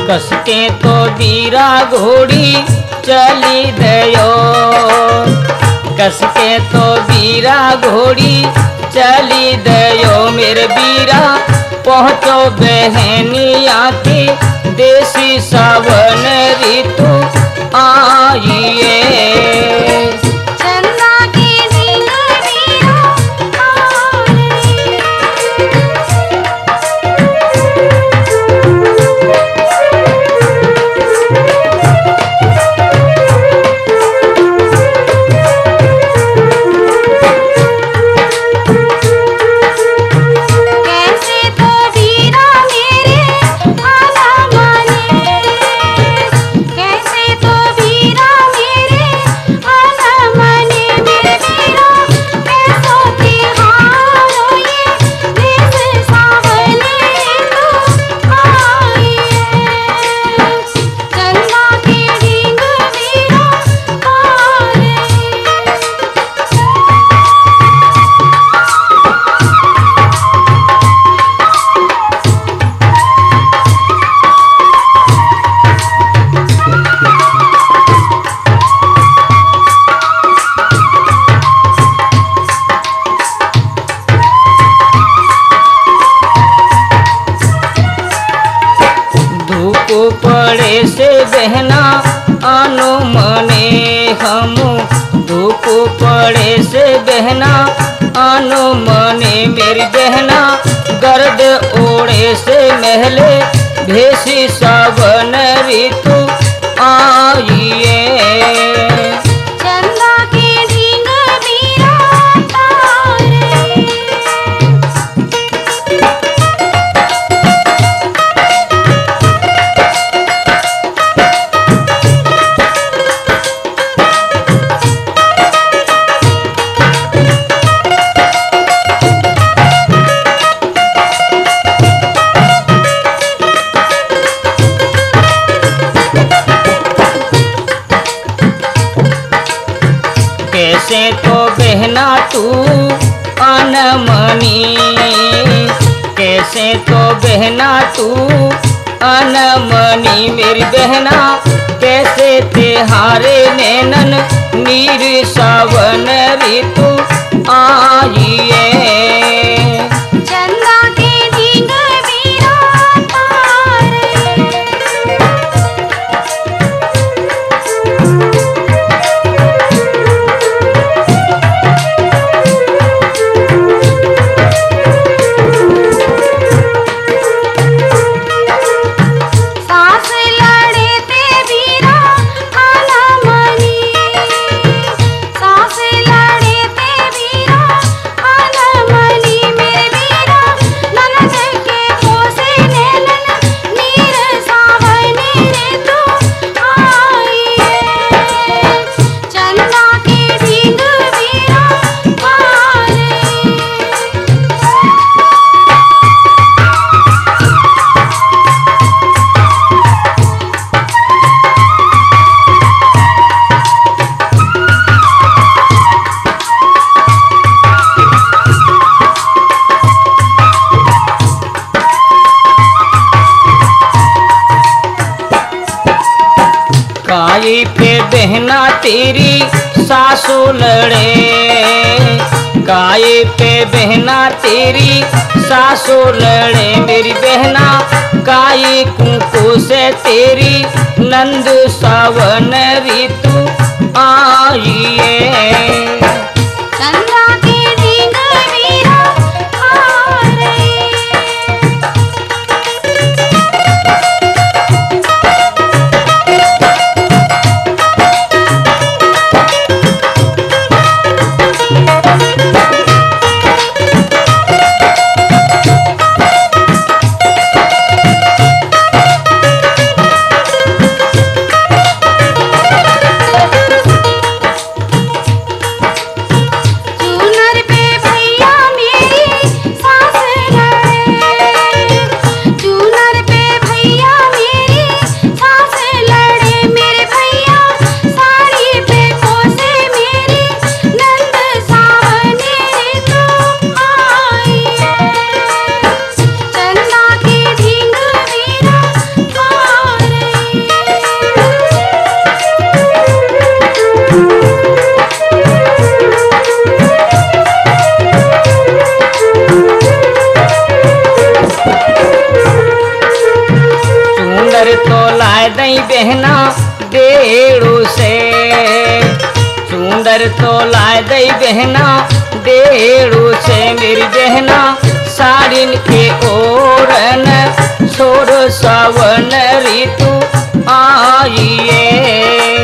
कसके तो वीरा घोड़ी चली दयो, कसके तो वीरा घोड़ी चली दयो। मेरे वीरा पहुँचो बहनिया की देसी सावन ऋतु आइए। पड़े से बहना आनो मने हम, धूप पड़े से बहना आनो मने। मेरी बहना गर्द ओढ़े से महले भेसी सावन ऋतु आइए। कैसे तो बहना तू अनमनी, कैसे तो बहना तू अनमनी। मेरी बहना कैसे तेहारे नैनन नीर सावन ऋतु आइए। काई पे बहना तेरी सासू लड़े, काई पे बहना तेरी सासू लड़े। मेरी बहना काई कुंकू से तेरी नंद सावन ऋतु आइए। दई बहना डेड़ू से, सुंदर तो लाए दई बहना डेड़ू से। मेरी बहना साड़िन के ओरन छोड़ सावन ऋतु आइए,